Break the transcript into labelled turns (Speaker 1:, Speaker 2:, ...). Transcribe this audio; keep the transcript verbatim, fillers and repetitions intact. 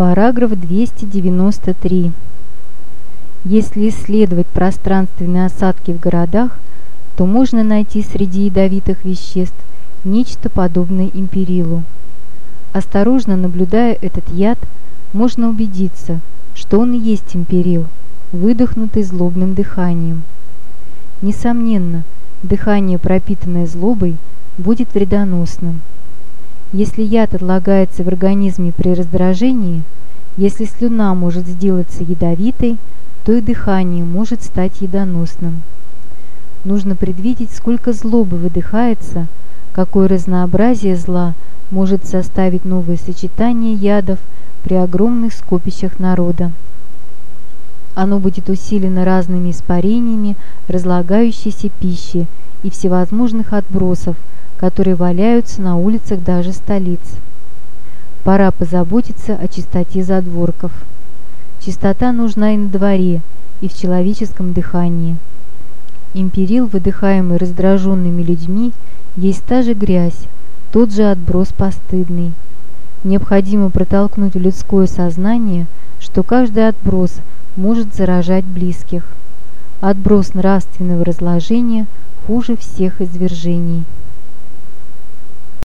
Speaker 1: Параграф двести девяносто три. Если исследовать пространственные осадки в городах, то можно найти среди ядовитых веществ нечто подобное империлу. Осторожно наблюдая этот яд, можно убедиться, что он и есть империл, выдохнутый злобным дыханием. Несомненно, дыхание, пропитанное злобой, будет вредоносным. Если яд отлагается в организме при раздражении, если слюна может сделаться ядовитой, то и дыхание может стать ядоносным. Нужно предвидеть, сколько злобы выдыхается, какое разнообразие зла может составить новое сочетание ядов при огромных скопищах народа. Оно будет усилено разными испарениями разлагающейся пищи и всевозможных отбросов, которые валяются на улицах даже столиц. Пора позаботиться о чистоте задворков. Чистота нужна и на дворе, и в человеческом дыхании. Империл, выдыхаемый раздраженными людьми, есть та же грязь, тот же отброс постыдный. Необходимо протолкнуть в людское сознание, что каждый отброс может заражать близких. Отброс нравственного разложения хуже всех извержений.